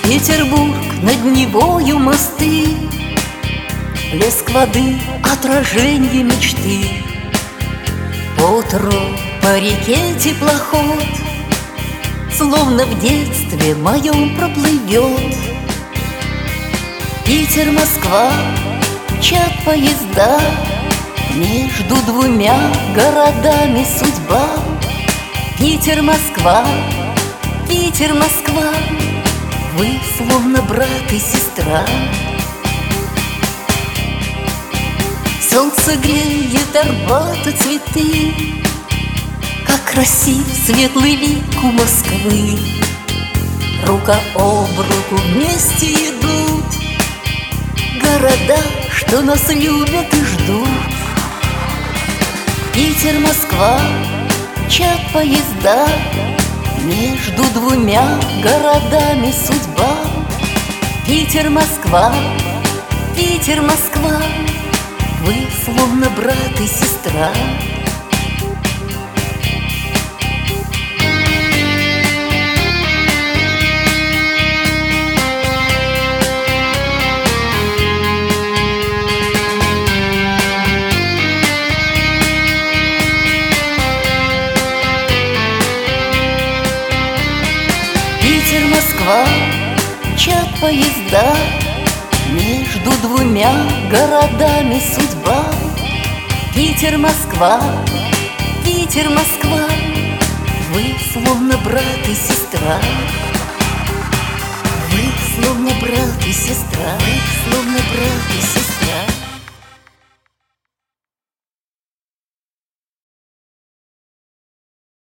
Петербург, над Невою мосты, блеск воды, отраженье мечты. Поутру по реке теплоход, словно в детстве моем проплывет. Питер-Москва, мчат поезда, между двумя городами судьба. Питер-Москва, Питер-Москва, вы словно брат и сестра. Солнце греет Арбата цветы, как красив светлый лик у Москвы. Рука об руку вместе идут города, что нас любят и ждут. Питер-Москва, мчат поезда, между двумя городами судьба. Питер-Москва, Питер-Москва, вы словно брат и сестра. Питер-Москва, мчат поезда, между двумя городами судьба. Питер-Москва, Питер-Москва, вы словно брат и сестра. Вы словно брат и сестра.